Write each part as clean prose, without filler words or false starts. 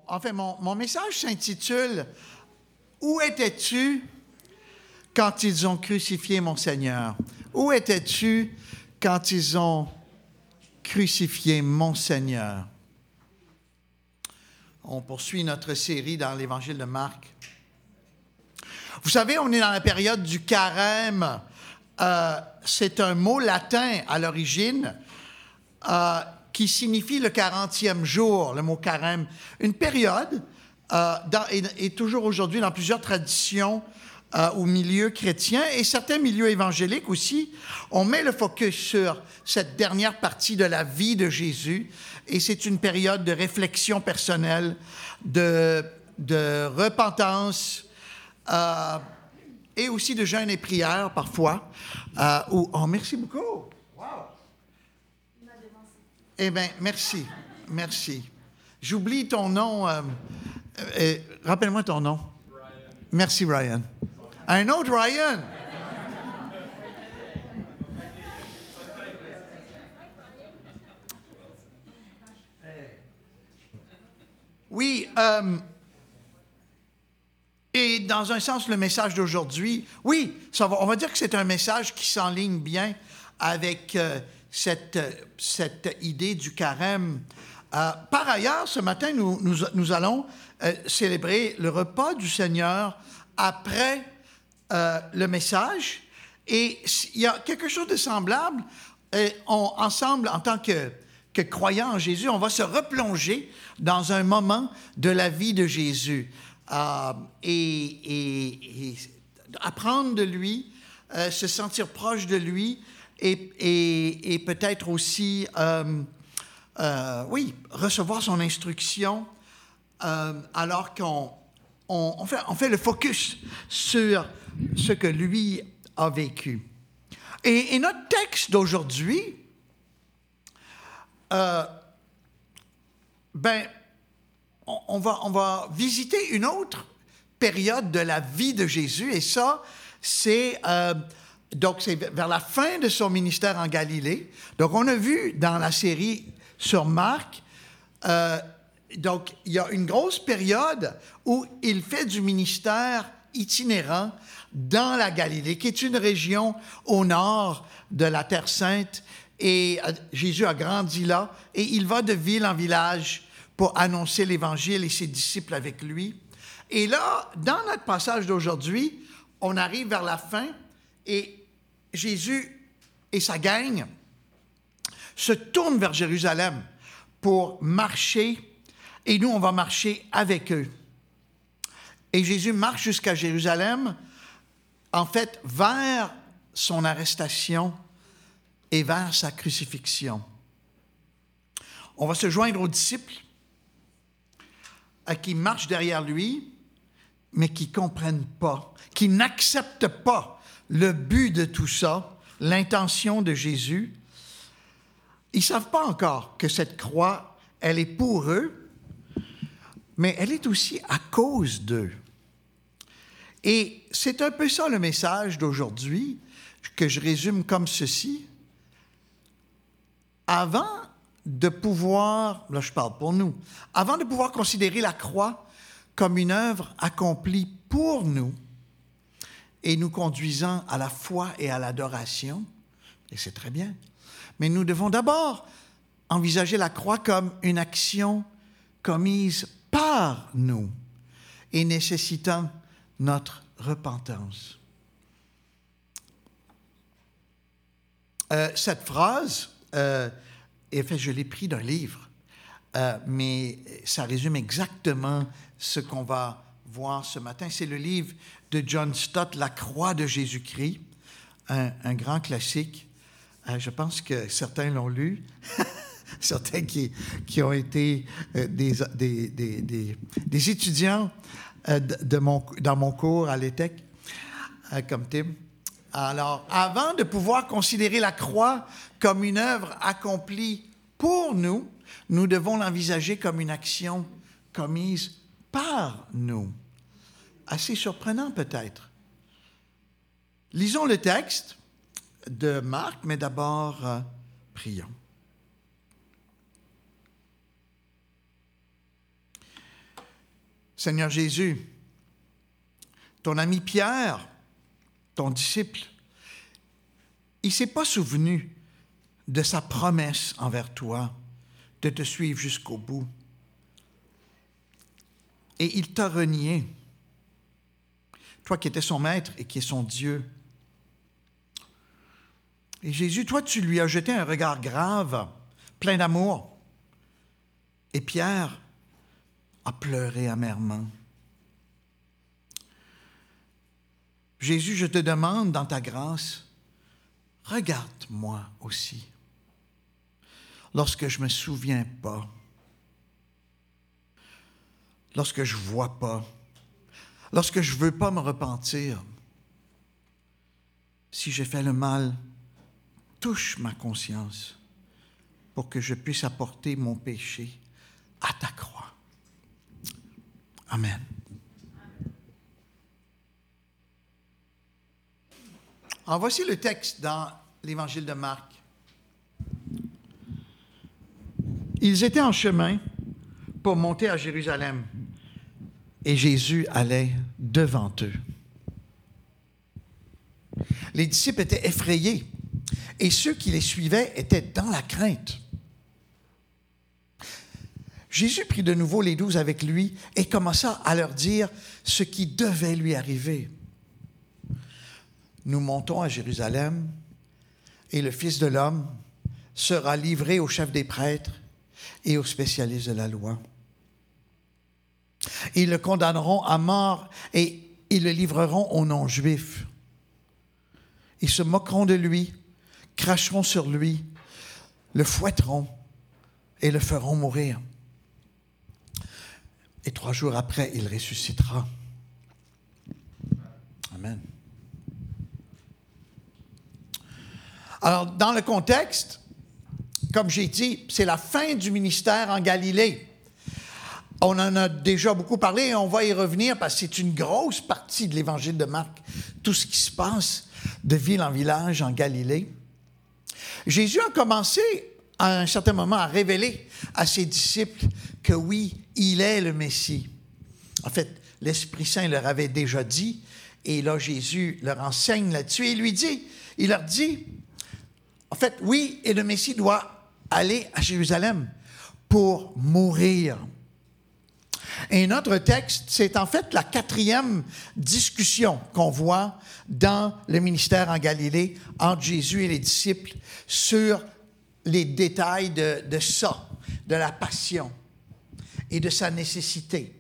mon message s'intitule « Où étais-tu quand ils ont crucifié mon Seigneur? Où étais-tu quand ils ont crucifié mon Seigneur? » On poursuit notre série dans l'Évangile de Marc. Vous savez, on est dans la période du carême. C'est un mot latin à l'origine qui signifie le 40e jour, le mot carême. Une période, et toujours aujourd'hui dans plusieurs traditions ou milieux chrétiens et certains milieux évangéliques aussi, on met le focus sur cette dernière partie de la vie de Jésus et c'est une période de réflexion personnelle, de repentance et aussi de jeûne et prière parfois. Oh, merci beaucoup! Wow! Eh bien, merci. J'oublie ton nom. Rappelle-moi ton nom. Ryan. Merci, Ryan. Un autre Ryan. Oui, et dans un sens, le message d'aujourd'hui, oui, on va dire que c'est un message qui s'enligne bien avec cette idée du carême. Par ailleurs, ce matin, nous allons célébrer le repas du Seigneur après le message. Et il y a quelque chose de semblable. Ensemble, en tant que croyants en Jésus, on va se replonger dans un moment de la vie de Jésus et apprendre de lui, se sentir proche de lui et peut-être aussi, recevoir son instruction alors qu'on fait le focus sur ce que lui a vécu. Et notre texte d'aujourd'hui, on va visiter une autre période de la vie de Jésus, et ça, c'est vers la fin de son ministère en Galilée. Donc, on a vu dans la série sur Marc, donc, il y a une grosse période où il fait du ministère itinérant dans la Galilée, qui est une région au nord de la Terre Sainte, et Jésus a grandi là, et il va de ville en village pour annoncer l'Évangile et ses disciples avec lui. Et là, dans notre passage d'aujourd'hui, on arrive vers la fin, et Jésus et sa gang se tournent vers Jérusalem pour marcher, et nous, on va marcher avec eux. Et Jésus marche jusqu'à Jérusalem, en fait, vers son arrestation et vers sa crucifixion. On va se joindre aux disciples qui marchent derrière lui, mais qui ne comprennent pas, qui n'acceptent pas le but de tout ça, l'intention de Jésus. Ils ne savent pas encore que cette croix, elle est pour eux, mais elle est aussi à cause d'eux. Et c'est un peu ça le message d'aujourd'hui, que je résume comme ceci. Avant de pouvoir, là je parle pour nous, avant de pouvoir considérer la croix comme une œuvre accomplie pour nous et nous conduisant à la foi et à l'adoration, et c'est très bien, mais nous devons d'abord envisager la croix comme une action commise par nous et nécessitant notre repentance. Cette phrase, je l'ai pris d'un livre, mais ça résume exactement ce qu'on va voir ce matin. C'est le livre de John Stott, La croix de Jésus-Christ, un grand classique. Je pense que certains l'ont lu, certains qui ont été des étudiants dans mon cours à l'ETEC, comme Tim. Alors, avant de pouvoir considérer la croix comme une œuvre accomplie pour nous, nous devons l'envisager comme une action commise par nous. Assez surprenant peut-être. Lisons le texte de Marc, mais d'abord, prions. Seigneur Jésus, ton ami Pierre, ton disciple, il ne s'est pas souvenu de sa promesse envers toi, de te suivre jusqu'au bout. Et il t'a renié, toi qui étais son maître et qui es son Dieu. Et Jésus, toi, tu lui as jeté un regard grave, plein d'amour. Et Pierre a pleuré amèrement. Jésus, je te demande dans ta grâce, regarde-moi aussi, lorsque je ne me souviens pas, lorsque je ne vois pas, lorsque je ne veux pas me repentir. Si j'ai fait le mal, touche ma conscience pour que je puisse apporter mon péché à ta croix. Amen. Alors voici le texte dans l'Évangile de Marc. Ils étaient en chemin pour monter à Jérusalem et Jésus allait devant eux. Les disciples étaient effrayés et ceux qui les suivaient étaient dans la crainte. Jésus prit de nouveau les 12 avec lui et commença à leur dire ce qui devait lui arriver. Nous montons à Jérusalem et le Fils de l'homme sera livré aux chefs des prêtres et aux spécialistes de la loi. Ils le condamneront à mort et ils le livreront aux non-juifs. Ils se moqueront de lui, cracheront sur lui, le fouetteront et le feront mourir. Et 3 jours après, il ressuscitera. Amen. Alors, dans le contexte, comme j'ai dit, c'est la fin du ministère en Galilée. On en a déjà beaucoup parlé et on va y revenir parce que c'est une grosse partie de l'Évangile de Marc, tout ce qui se passe de ville en village en Galilée. Jésus a commencé à un certain moment à révéler à ses disciples que oui, il est le Messie. En fait, l'Esprit Saint leur avait déjà dit, et là, Jésus leur enseigne là-dessus, et il leur dit, en fait, oui, et le Messie doit aller à Jérusalem pour mourir. Et notre texte, c'est en fait la 4e discussion qu'on voit dans le ministère en Galilée entre Jésus et les disciples sur les détails de ça, de la passion et de sa nécessité.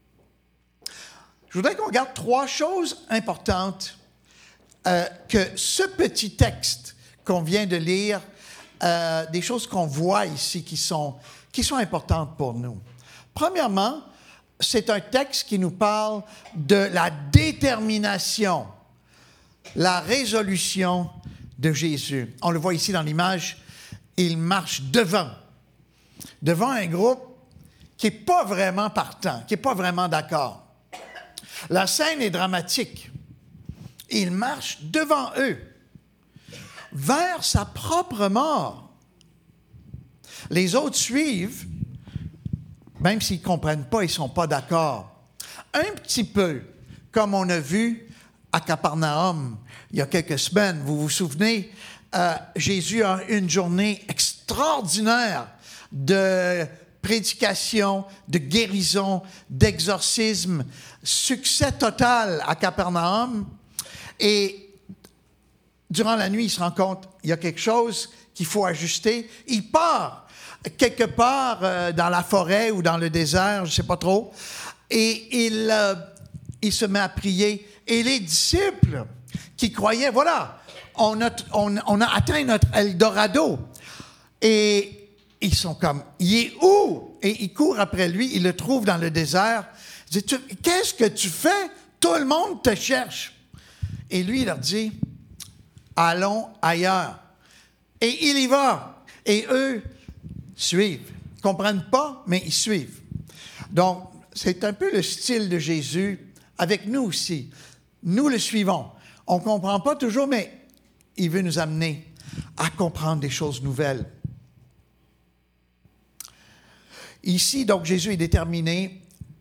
Je voudrais qu'on regarde 3 choses importantes que ce petit texte qu'on vient de lire, des choses qu'on voit ici qui sont importantes pour nous. Premièrement, c'est un texte qui nous parle de la détermination, la résolution de Jésus. On le voit ici dans l'image, il marche devant un groupe qui n'est pas vraiment partant, qui n'est pas vraiment d'accord. La scène est dramatique. Il marche devant eux, vers sa propre mort. Les autres suivent, même s'ils ne comprennent pas, ils ne sont pas d'accord. Un petit peu, comme on a vu à Capernaum il y a quelques semaines. Vous vous souvenez, Jésus a une journée extraordinaire de prédication, de guérison, d'exorcisme, succès total à Capernaum. Et durant la nuit, il se rend compte qu'il y a quelque chose qu'il faut ajuster. Il part quelque part dans la forêt ou dans le désert, je ne sais pas trop, et il se met à prier. Et les disciples qui croyaient, voilà, on a atteint notre Eldorado. Et ils sont comme, il est où? Et ils courent après lui, ils le trouvent dans le désert. Ils disent, qu'est-ce que tu fais? Tout le monde te cherche. Et lui, il leur dit, allons ailleurs. Et il y va. Et eux suivent. Ils ne comprennent pas, mais ils suivent. Donc, c'est un peu le style de Jésus avec nous aussi. Nous le suivons. On ne comprend pas toujours, mais il veut nous amener à comprendre des choses nouvelles. Ici, donc, Jésus est déterminé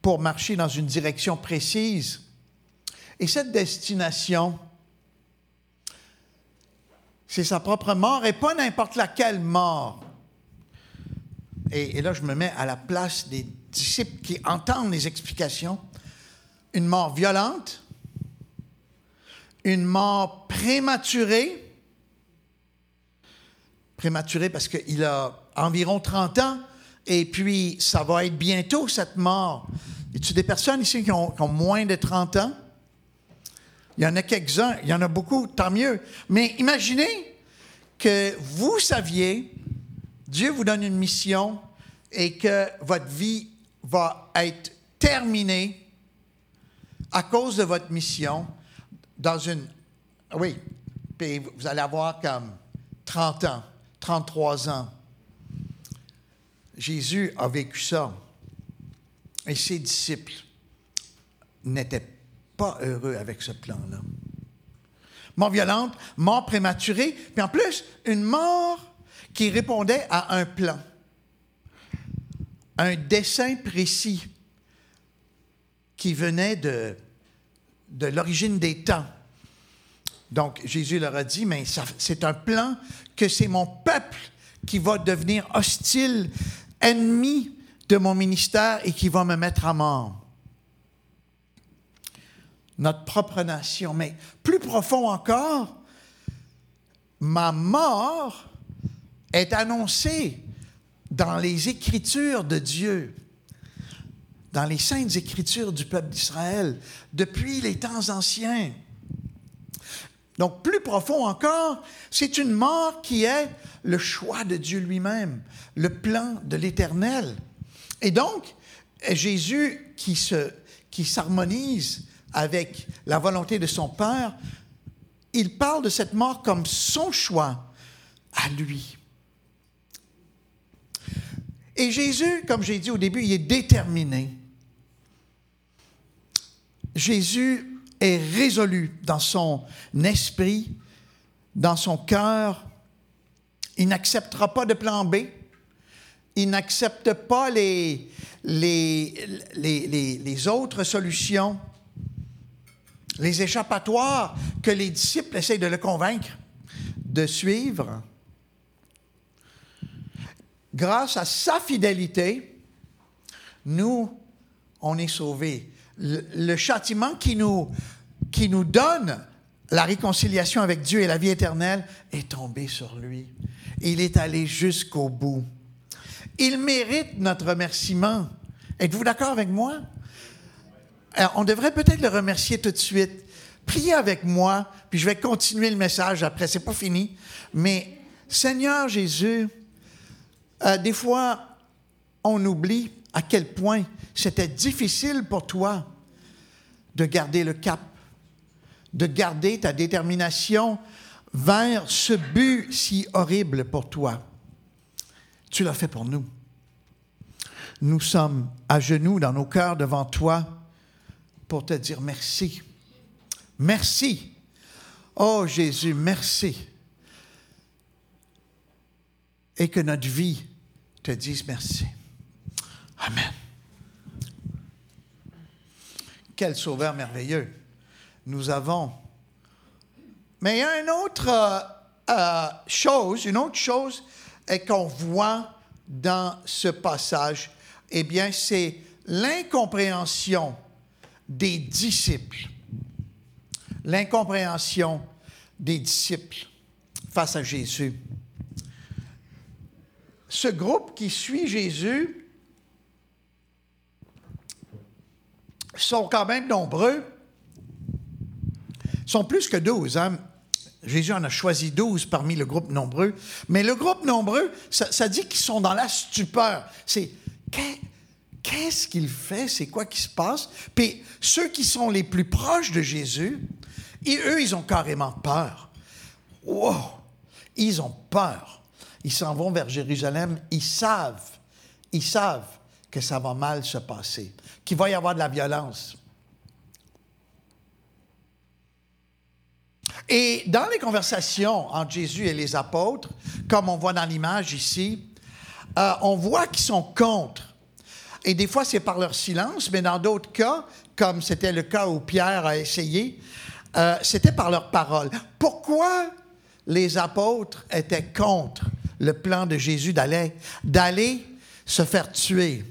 pour marcher dans une direction précise. Et cette destination, c'est sa propre mort et pas n'importe laquelle mort. Et là, je me mets à la place des disciples qui entendent les explications. Une mort violente, une mort prématurée. Prématurée parce qu'il a environ 30 ans, et puis ça va être bientôt, cette mort. Y a-t-il des personnes ici qui ont moins de 30 ans? Il y en a quelques-uns, il y en a beaucoup, tant mieux. Mais imaginez que vous saviez, Dieu vous donne une mission et que votre vie va être terminée à cause de votre mission dans une... Oui, puis vous allez avoir comme 30 ans, 33 ans. Jésus a vécu ça. Et ses disciples n'étaient pas heureux avec ce plan-là. Mort violente, mort prématurée, puis en plus, une mort qui répondait à un plan, un dessein précis qui venait de l'origine des temps. Donc, Jésus leur a dit, mais c'est un plan que c'est mon peuple qui va devenir hostile, ennemi de mon ministère et qui va me mettre à mort. Notre propre nation. Mais plus profond encore, ma mort est annoncée dans les Écritures de Dieu, dans les saintes Écritures du peuple d'Israël, depuis les temps anciens. Donc, plus profond encore, c'est une mort qui est le choix de Dieu lui-même, le plan de l'Éternel. Et donc, Jésus qui s'harmonise avec la volonté de son Père, il parle de cette mort comme son choix à lui. Et Jésus, comme j'ai dit au début, il est déterminé. Jésus est résolu dans son esprit, dans son cœur. Il n'acceptera pas de plan B. Il n'accepte pas les autres solutions, les échappatoires que les disciples essayent de le convaincre de suivre. Grâce à sa fidélité, nous, on est sauvés. Le châtiment qui nous donne la réconciliation avec Dieu et la vie éternelle est tombé sur lui. Il est allé jusqu'au bout. Il mérite notre remerciement. Êtes-vous d'accord avec moi? Alors, on devrait peut-être le remercier tout de suite. Priez avec moi, puis je vais continuer le message après. C'est pas fini. Mais, Seigneur Jésus, des fois, on oublie à quel point c'était difficile pour toi de garder le cap, de garder ta détermination vers ce but si horrible pour toi. Tu l'as fait pour nous. Nous sommes à genoux dans nos cœurs devant toi pour te dire merci. Merci. Oh Jésus, merci. Et que notre vie te dise merci. Amen. Quel sauveur merveilleux nous avons. Mais il y a une autre chose qu'on voit dans ce passage. Eh bien, c'est l'incompréhension des disciples. L'incompréhension des disciples face à Jésus. Ce groupe qui suit Jésus sont quand même nombreux. Ils sont plus que 12. Hein? Jésus en a choisi 12 parmi le groupe nombreux. Mais le groupe nombreux, ça dit qu'ils sont dans la stupeur. C'est qu'est-ce qu'il fait? C'est quoi qui se passe? Puis ceux qui sont les plus proches de Jésus, eux, ils ont carrément peur. Wow! Ils ont peur. Ils s'en vont vers Jérusalem. Ils savent que ça va mal se passer, qu'il va y avoir de la violence. Et dans les conversations entre Jésus et les apôtres, comme on voit dans l'image ici, on voit qu'ils sont contre. Et des fois, c'est par leur silence, mais dans d'autres cas, comme c'était le cas où Pierre a essayé, c'était par leur parole. Pourquoi les apôtres étaient contre le plan de Jésus d'aller se faire tuer?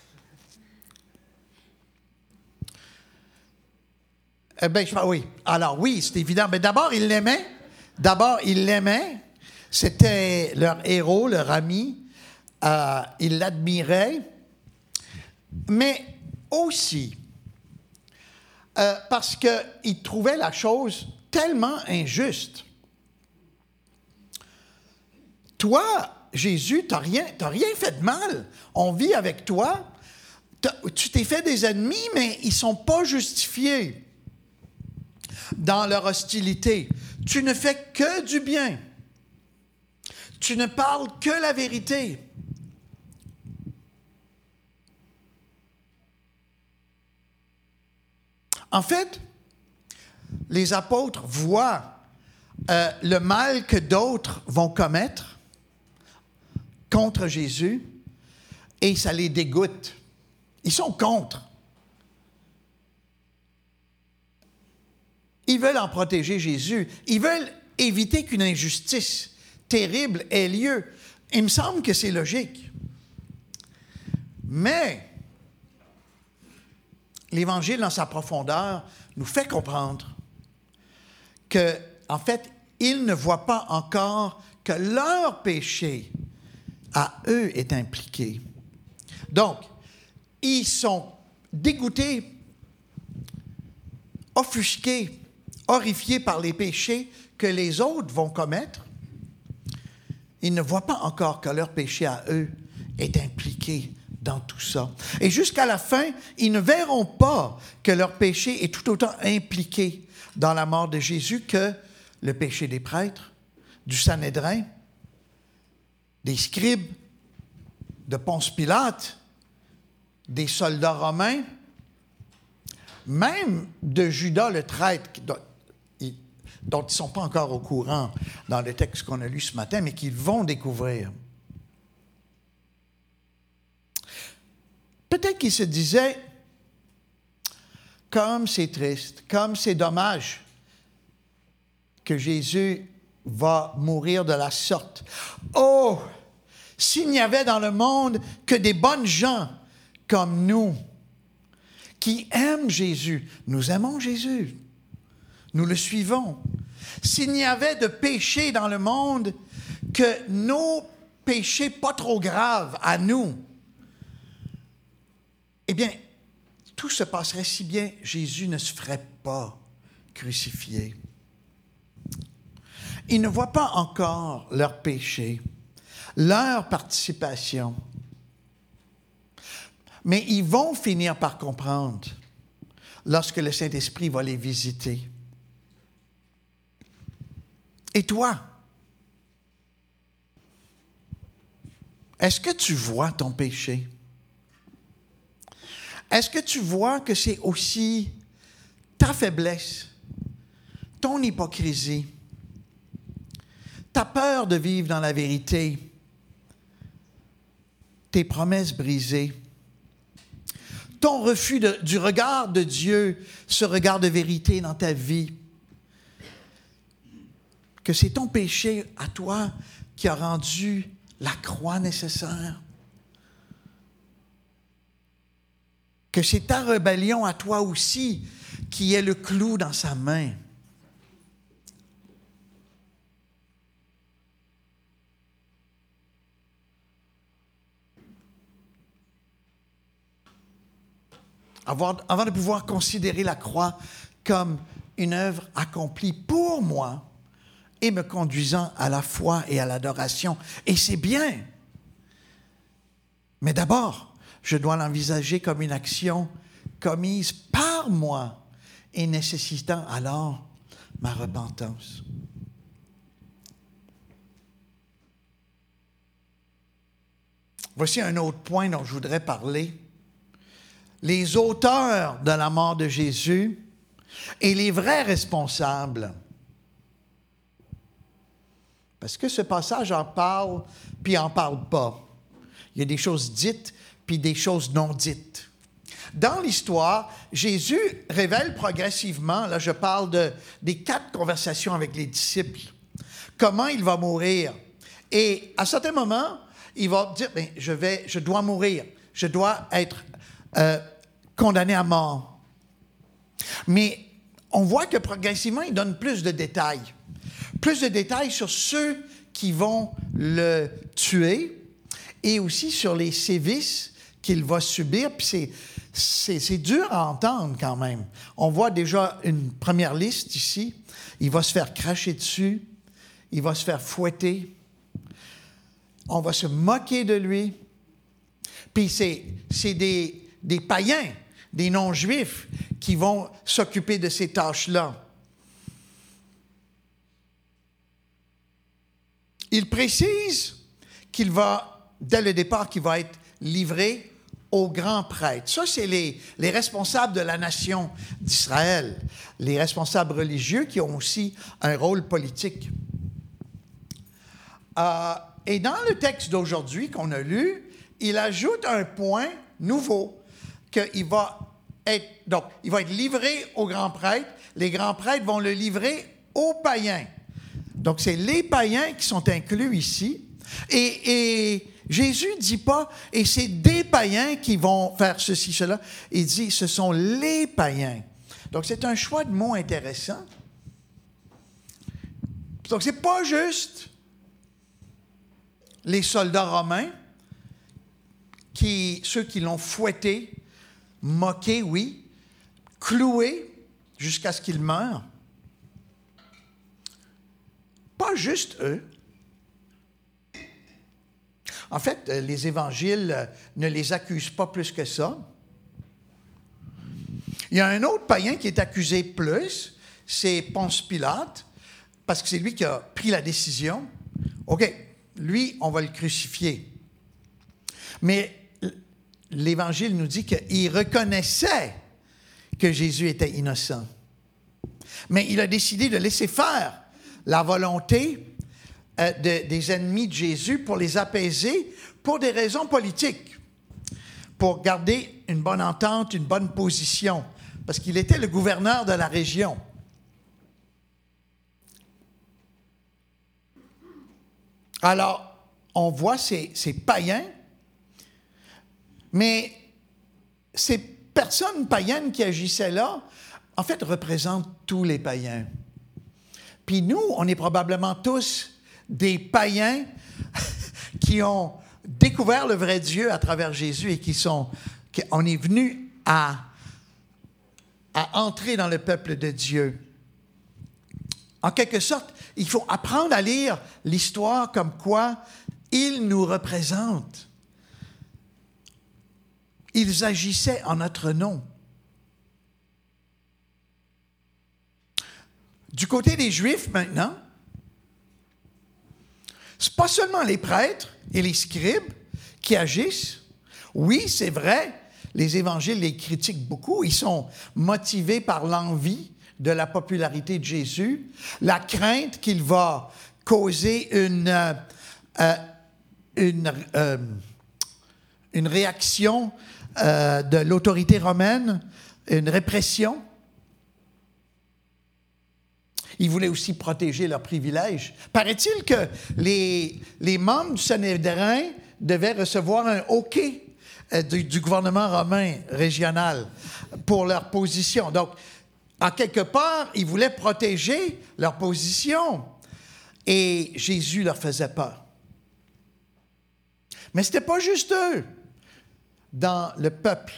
Eh bien, oui. Alors oui, c'est évident. Mais d'abord, ils l'aimaient. C'était leur héros, leur ami. Ils l'admiraient. Mais aussi parce qu'ils trouvaient la chose tellement injuste. Toi, Jésus, tu n'as rien fait de mal. On vit avec toi. Tu t'es fait des ennemis, mais ils ne sont pas justifiés dans leur hostilité. Tu ne fais que du bien. Tu ne parles que la vérité. En fait, les apôtres voient le mal que d'autres vont commettre contre Jésus et ça les dégoûte. Ils sont contre. Ils veulent en protéger Jésus. Ils veulent éviter qu'une injustice terrible ait lieu. Il me semble que c'est logique. Mais l'Évangile, dans sa profondeur, nous fait comprendre que, en fait, ils ne voient pas encore que leur péché à eux est impliqué. Donc, ils sont dégoûtés, offusqués, horrifiés par les péchés que les autres vont commettre. Ils ne voient pas encore que leur péché à eux est impliqué dans tout ça. Et jusqu'à la fin, ils ne verront pas que leur péché est tout autant impliqué dans la mort de Jésus que le péché des prêtres, du Sanhédrin, des scribes, de Ponce Pilate, des soldats romains, même de Judas le traître, dont ils ne sont pas encore au courant dans le texte qu'on a lu ce matin, mais qu'ils vont découvrir. Peut-être qu'ils se disaient, comme c'est triste, comme c'est dommage que Jésus va mourir de la sorte. Oh, s'il n'y avait dans le monde que des bonnes gens comme nous, qui aiment Jésus, nous aimons Jésus, nous le suivons. S'il n'y avait de péché dans le monde que nos péchés pas trop graves à nous, eh bien, tout se passerait si bien, Jésus ne se ferait pas crucifié. Ils ne voient pas encore leur péché, leur participation. Mais ils vont finir par comprendre lorsque le Saint-Esprit va les visiter. Et toi? Est-ce que tu vois ton péché? Est-ce que tu vois que c'est aussi ta faiblesse, ton hypocrisie, ta peur de vivre dans la vérité, tes promesses brisées, ton refus du regard de Dieu, ce regard de vérité dans ta vie, que c'est ton péché à toi qui a rendu la croix nécessaire, que c'est ta rébellion à toi aussi qui est le clou dans sa main. Avant de pouvoir considérer la croix comme une œuvre accomplie pour moi et me conduisant à la foi et à l'adoration. Et c'est bien. Mais d'abord, je dois l'envisager comme une action commise par moi et nécessitant alors ma repentance. Voici un autre point dont je voudrais parler. Les auteurs de la mort de Jésus et les vrais responsables. Parce que ce passage en parle, puis en parle pas. Il y a des choses dites puis des choses non dites. Dans l'histoire, Jésus révèle progressivement, là je parle des 4 conversations avec les disciples, comment il va mourir. Et à certains moments, il va dire, bien, je dois mourir, je dois être condamné à mort. Mais on voit que progressivement, il donne plus de détails. Plus de détails sur ceux qui vont le tuer et aussi sur les sévices qu'il va subir. Puis c'est dur à entendre quand même. On voit déjà une première liste ici. Il va se faire cracher dessus. Il va se faire fouetter. On va se moquer de lui. Puis c'est des païens, des non-juifs qui vont s'occuper de ces tâches-là. Il précise qu'il va, dès le départ, qu'il va être livré aux grands prêtres. Ça, c'est les responsables de la nation d'Israël, les responsables religieux qui ont aussi un rôle politique. Et dans le texte d'aujourd'hui qu'on a lu, il ajoute un point nouveau, qu'il va être, donc, il va être livré aux grands prêtres, les grands prêtres vont le livrer aux païens. Donc, c'est les païens qui sont inclus ici. Et Jésus ne dit pas, et c'est des païens qui vont faire ceci, cela. Il dit, ce sont les païens. Donc, c'est un choix de mots intéressant. Donc, ce n'est pas juste les soldats romains, ceux qui l'ont fouetté, moqué, oui, cloué jusqu'à ce qu'il meure. Pas juste eux. En fait, les évangiles ne les accusent pas plus que ça. Il y a un autre païen qui est accusé plus, c'est Ponce Pilate, parce que c'est lui qui a pris la décision. OK, lui, on va le crucifier. Mais l'Évangile nous dit qu'il reconnaissait que Jésus était innocent. Mais il a décidé de laisser faire la volonté des ennemis de Jésus pour les apaiser pour des raisons politiques, pour garder une bonne entente, une bonne position, parce qu'il était le gouverneur de la région. Alors, on voit ces païens, mais ces personnes païennes qui agissaient là, en fait, représentent tous les païens. Puis nous, on est probablement tous des païens qui ont découvert le vrai Dieu à travers Jésus et on est venu à entrer dans le peuple de Dieu. En quelque sorte, il faut apprendre à lire l'histoire comme quoi ils nous représentent. Ils agissaient en notre nom. Du côté des Juifs maintenant, ce n'est pas seulement les prêtres et les scribes qui agissent. Oui, c'est vrai, les évangiles les critiquent beaucoup. Ils sont motivés par l'envie de la popularité de Jésus, la crainte qu'il va causer une réaction de l'autorité romaine, une répression. Ils voulaient aussi protéger leurs privilèges. Paraît-il que les membres du Sanhédrin devaient recevoir un OK du gouvernement romain régional pour leur position. Donc, en quelque part, ils voulaient protéger leur position. Et Jésus leur faisait peur. Mais ce n'était pas juste eux. Dans le peuple,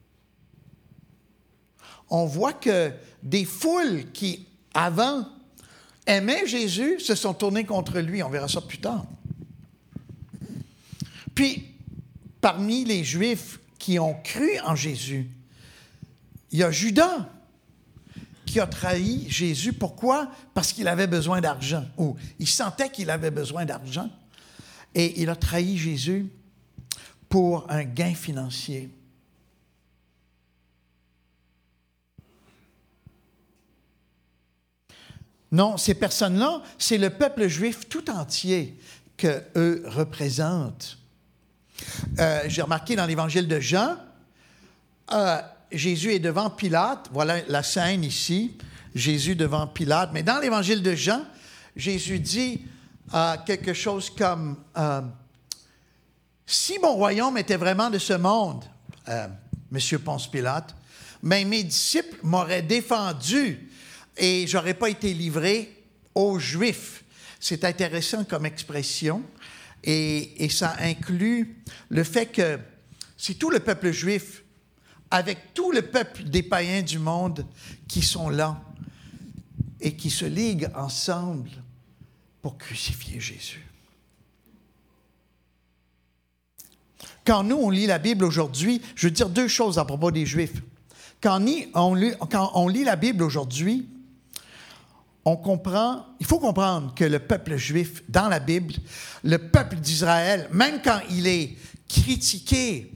on voit que des foules qui, avant, aimaient Jésus, se sont tournées contre lui. On verra ça plus tard. Puis, parmi les Juifs qui ont cru en Jésus, il y a Judas qui a trahi Jésus. Pourquoi? Parce qu'il avait besoin d'argent, ou il sentait qu'il avait besoin d'argent. Et il a trahi Jésus pour un gain financier. Non, ces personnes-là, c'est le peuple juif tout entier qu'eux représentent. J'ai remarqué dans l'évangile de Jean, Jésus est devant Pilate. Voilà la scène ici. Jésus devant Pilate. Mais dans l'évangile de Jean, Jésus dit quelque chose comme « Si mon royaume était vraiment de ce monde, Monsieur Ponce Pilate, mais mes disciples m'auraient défendu et je n'aurais pas été livré aux Juifs. » C'est intéressant comme expression et ça inclut le fait que c'est tout le peuple juif avec tout le peuple des païens du monde qui sont là et qui se liguent ensemble pour crucifier Jésus. Quand nous, on lit la Bible aujourd'hui, je veux dire deux choses à propos des Juifs. Quand on lit la Bible aujourd'hui, il faut comprendre que le peuple juif, dans la Bible, le peuple d'Israël, même quand il est critiqué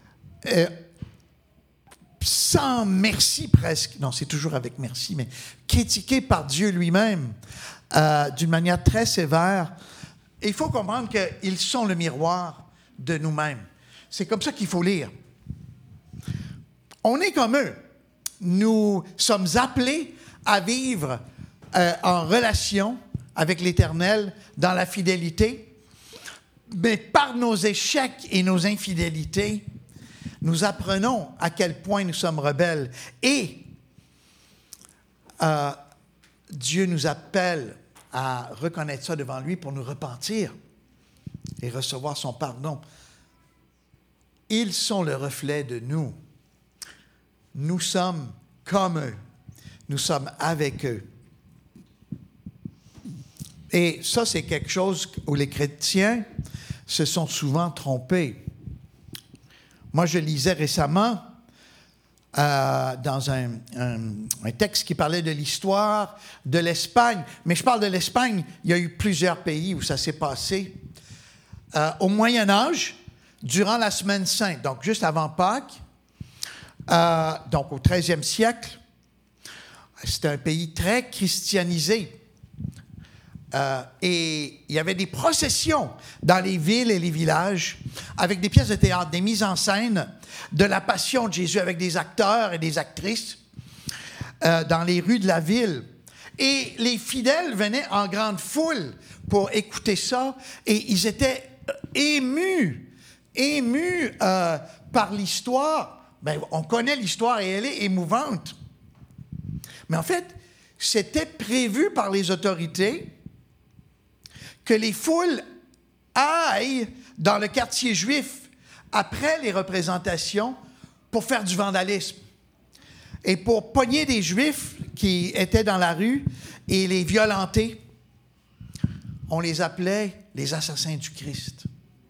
sans merci presque, non, c'est toujours avec merci, mais critiqué par Dieu lui-même d'une manière très sévère, il faut comprendre qu'ils sont le miroir de nous-mêmes. C'est comme ça qu'il faut lire. On est comme eux. Nous sommes appelés à vivre en relation avec l'Éternel dans la fidélité, mais par nos échecs et nos infidélités, nous apprenons à quel point nous sommes rebelles et Dieu nous appelle à reconnaître ça devant lui pour nous repentir et recevoir son pardon. Ils sont le reflet de nous. Nous sommes comme eux. Nous sommes avec eux. Et ça, c'est quelque chose où les chrétiens se sont souvent trompés. Moi, je lisais récemment dans un texte qui parlait de l'histoire de l'Espagne. Mais je parle de l'Espagne, il y a eu plusieurs pays où ça s'est passé. Au Moyen Âge, durant la Semaine Sainte, donc juste avant Pâques, donc au 13e siècle, c'était un pays très christianisé. Et il y avait des processions dans les villes et les villages avec des pièces de théâtre, des mises en scène de la passion de Jésus avec des acteurs et des actrices dans les rues de la ville. Et les fidèles venaient en grande foule pour écouter ça et ils étaient émus par l'histoire. Bien, on connaît l'histoire et elle est émouvante. Mais en fait, c'était prévu par les autorités que les foules aillent dans le quartier juif après les représentations pour faire du vandalisme et pour pogner des Juifs qui étaient dans la rue et les violenter. On les appelait les assassins du Christ.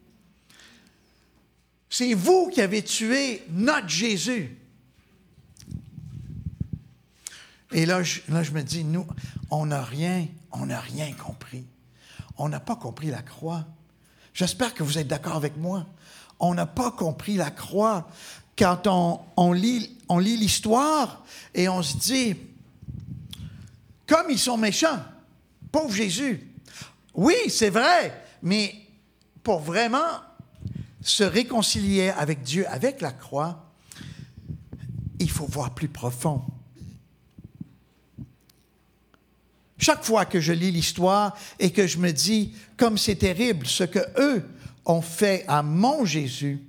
C'est vous qui avez tué notre Jésus. Et là, je me dis, nous, on n'a rien compris. On n'a pas compris la croix. J'espère que vous êtes d'accord avec moi. On n'a pas compris la croix. Quand on lit l'histoire et on se dit, comme ils sont méchants, pauvre Jésus. Oui, c'est vrai, mais pour vraiment se réconcilier avec Dieu, avec la croix, il faut voir plus profond. Chaque fois que je lis l'histoire et que je me dis, comme c'est terrible ce que eux ont fait à mon Jésus,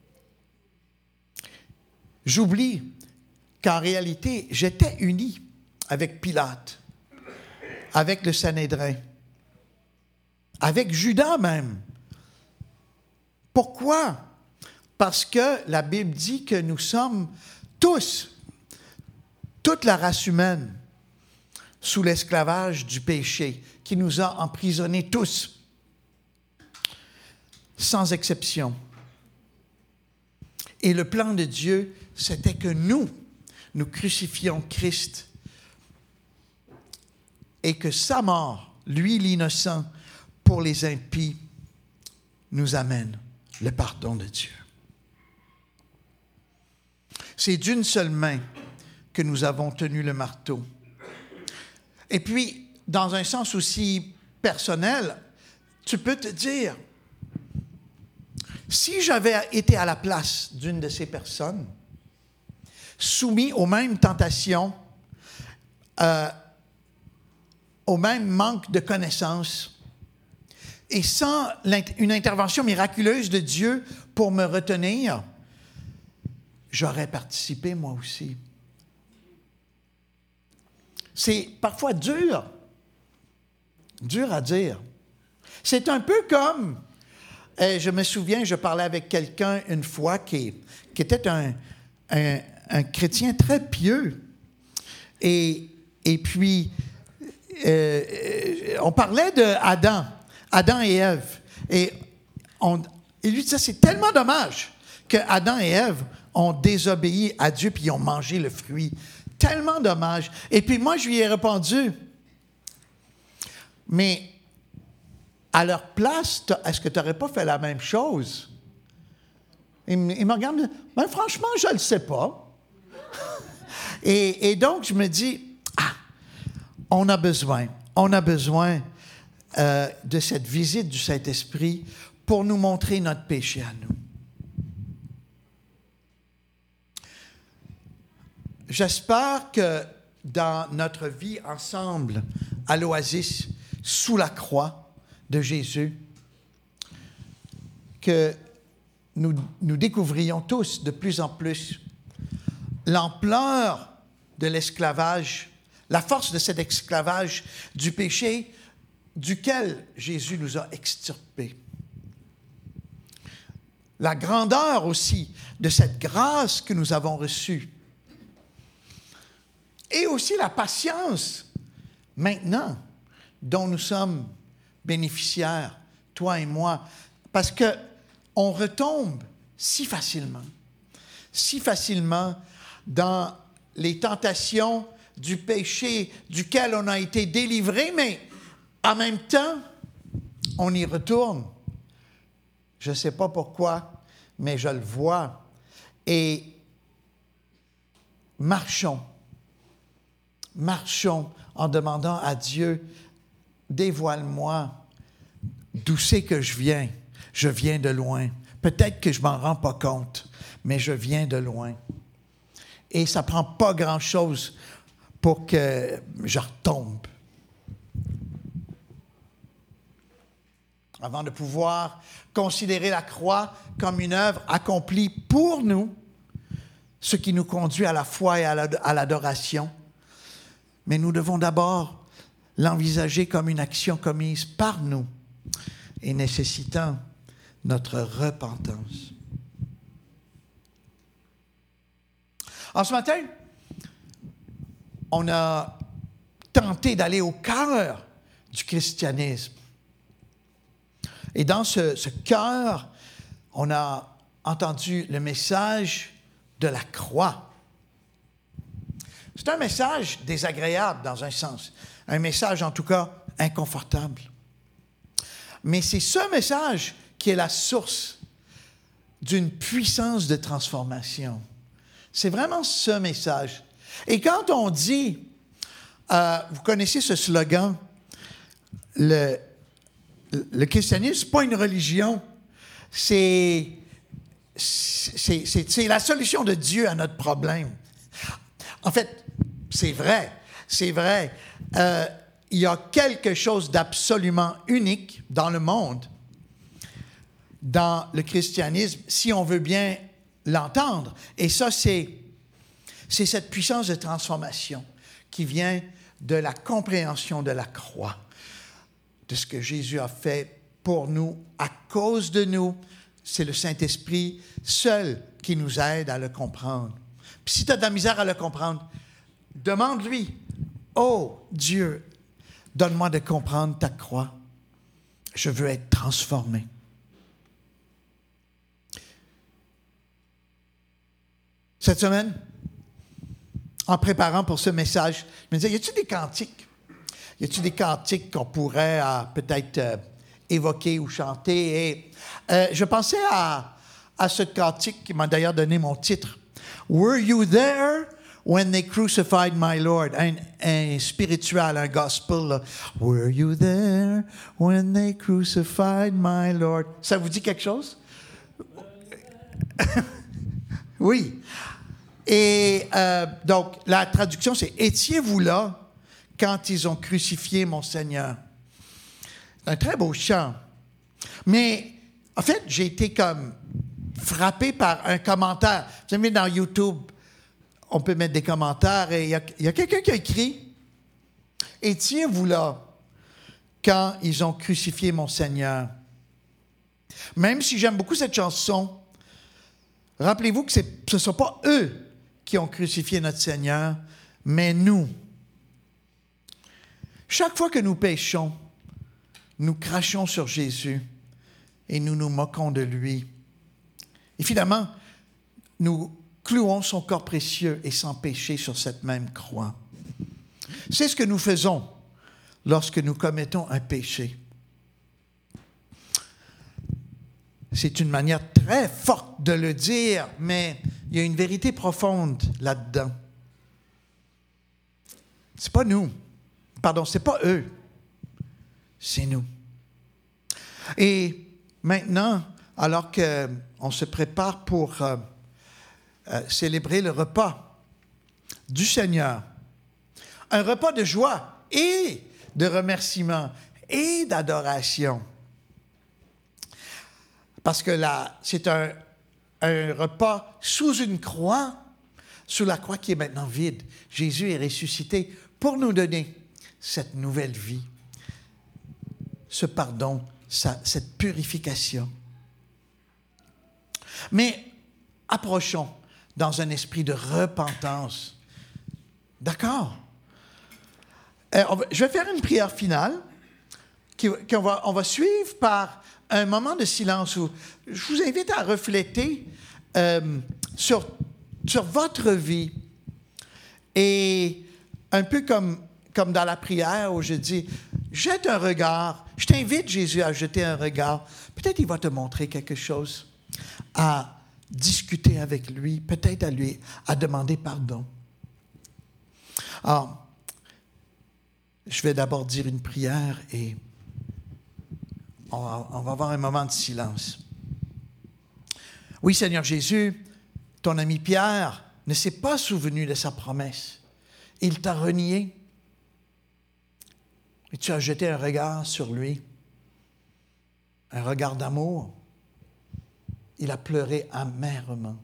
j'oublie qu'en réalité, j'étais uni avec Pilate, avec le Sanhédrin, avec Judas même. Pourquoi? Parce que la Bible dit que nous sommes tous, toute la race humaine, sous l'esclavage du péché, qui nous a emprisonnés tous, sans exception. Et le plan de Dieu, c'était que nous crucifions Christ et que sa mort, lui l'innocent, pour les impies, nous amène le pardon de Dieu. C'est d'une seule main que nous avons tenu le marteau. Et puis, dans un sens aussi personnel, tu peux te dire, Si j'avais été à la place d'une de ces personnes, soumis aux mêmes tentations, au même manque de connaissances, et sans une intervention miraculeuse de Dieu pour me retenir, j'aurais participé moi aussi. C'est parfois dur à dire. C'est un peu comme, je me souviens, je parlais avec quelqu'un une fois qui était un chrétien très pieux. Et puis, on parlait d'Adam et Ève. Et il lui disait, c'est tellement dommage que Adam et Ève ont désobéi à Dieu puis ils ont mangé le fruit. Tellement dommage. Et puis moi, je lui ai répondu, mais à leur place, est-ce que tu n'aurais pas fait la même chose? Il me regarde, ben, franchement, je ne le sais pas. et donc, je me dis, on a besoin de cette visite du Saint-Esprit pour nous montrer notre péché à nous. J'espère que dans notre vie ensemble, à l'Oasis, sous la croix de Jésus, que nous découvrions tous de plus en plus l'ampleur de l'esclavage, la force de cet esclavage du péché duquel Jésus nous a extirpés. La grandeur aussi de cette grâce que nous avons reçue. Et aussi la patience, maintenant, dont nous sommes bénéficiaires, toi et moi, parce qu'on retombe si facilement dans les tentations du péché duquel on a été délivré, mais en même temps, on y retourne. Je ne sais pas pourquoi, mais je le vois. Et marchons en demandant à Dieu, dévoile-moi d'où c'est que je viens. Je viens de loin. Peut-être que je ne m'en rends pas compte, mais je viens de loin. Et ça ne prend pas grand-chose pour que je retombe. Avant de pouvoir considérer la croix comme une œuvre accomplie pour nous, ce qui nous conduit à la foi et à l'adoration, mais nous devons d'abord l'envisager comme une action commise par nous et nécessitant notre repentance. En ce matin, on a tenté d'aller au cœur du christianisme. Et dans ce cœur, on a entendu le message de la croix. C'est un message désagréable dans un sens, un message en tout cas inconfortable. Mais c'est ce message qui est la source d'une puissance de transformation. C'est vraiment ce message. Et quand on dit, vous connaissez ce slogan, le christianisme, ce n'est pas une religion, c'est la solution de Dieu à notre problème. En fait, c'est vrai. Il y a quelque chose d'absolument unique dans le monde, dans le christianisme, si on veut bien l'entendre. Et ça, c'est cette puissance de transformation qui vient de la compréhension de la croix, de ce que Jésus a fait pour nous, à cause de nous. C'est le Saint-Esprit seul qui nous aide à le comprendre. Puis si tu as de la misère à le comprendre, demande-lui, « Oh Dieu, donne-moi de comprendre ta croix. Je veux être transformé. » Cette semaine, en préparant pour ce message, je me disais, y a-t-il des cantiques? Y a-t-il des cantiques qu'on pourrait peut-être évoquer ou chanter? Et je pensais à ce cantique qui m'a d'ailleurs donné mon titre. « Were you there when they crucified my Lord? » Un spirituel, un gospel. Là. « Were you there when they crucified my Lord? » Ça vous dit quelque chose? Oui. Et donc, la traduction, c'est « Étiez-vous là quand ils ont crucifié mon Seigneur? » C'est un très beau chant. Mais, en fait, j'ai été comme frappé par un commentaire. Vous savez, dans YouTube, on peut mettre des commentaires et il y a quelqu'un qui a écrit « Étiez-vous là quand ils ont crucifié mon Seigneur? » Même si j'aime beaucoup cette chanson, rappelez-vous que ce ne sont pas eux qui ont crucifié notre Seigneur, mais nous. Chaque fois que nous péchons, nous crachons sur Jésus et nous nous moquons de lui. Et finalement, nous clouons son corps précieux et sans péché sur cette même croix. C'est ce que nous faisons lorsque nous commettons un péché. C'est une manière très forte de le dire, mais il y a une vérité profonde là-dedans. C'est pas nous. Pardon, c'est pas eux. C'est nous. Et maintenant, alors qu'on se prépare pour célébrer le repas du Seigneur, un repas de joie et de remerciement et d'adoration. Parce que là, c'est un repas sous une croix, sous la croix qui est maintenant vide. Jésus est ressuscité pour nous donner cette nouvelle vie, ce pardon, cette purification. Mais approchons dans un esprit de repentance. D'accord? Je vais faire une prière finale qu'on va suivre par un moment de silence où je vous invite à refléter sur votre vie et un peu comme dans la prière où je dis, jette un regard. Je t'invite, Jésus, à jeter un regard. Peut-être il va te montrer quelque chose, à discuter avec lui, peut-être à demander pardon. Alors, je vais d'abord dire une prière et on va avoir un moment de silence. Oui, Seigneur Jésus, ton ami Pierre ne s'est pas souvenu de sa promesse. Il t'a renié. Et tu as jeté un regard sur lui, un regard d'amour. Il a pleuré amèrement.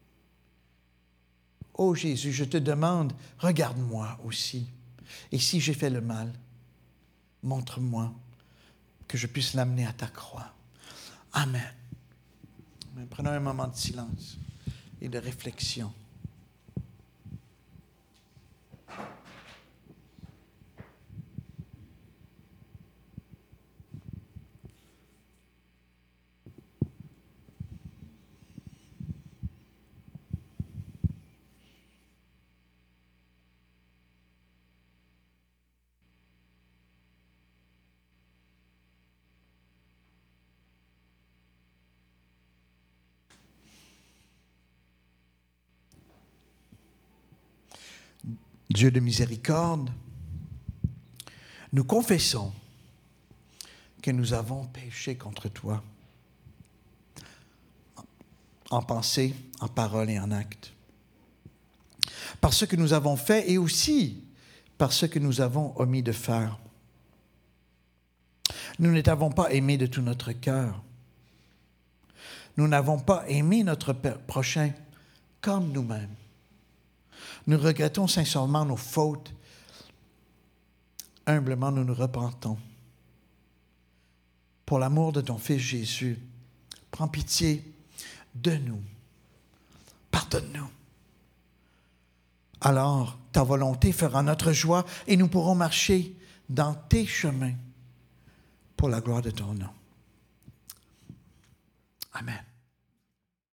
Oh Jésus, je te demande, regarde-moi aussi. Et si j'ai fait le mal, montre-moi que je puisse l'amener à ta croix. Amen. Prenons un moment de silence et de réflexion. Dieu de miséricorde, nous confessons que nous avons péché contre toi, en pensée, en parole et en acte. Par ce que nous avons fait et aussi par ce que nous avons omis de faire. Nous ne t'avons pas aimé de tout notre cœur. Nous n'avons pas aimé notre prochain comme nous-mêmes. Nous regrettons sincèrement nos fautes. Humblement, nous nous repentons. Pour l'amour de ton Fils Jésus, prends pitié de nous. Pardonne-nous. Alors, ta volonté fera notre joie et nous pourrons marcher dans tes chemins pour la gloire de ton nom. Amen.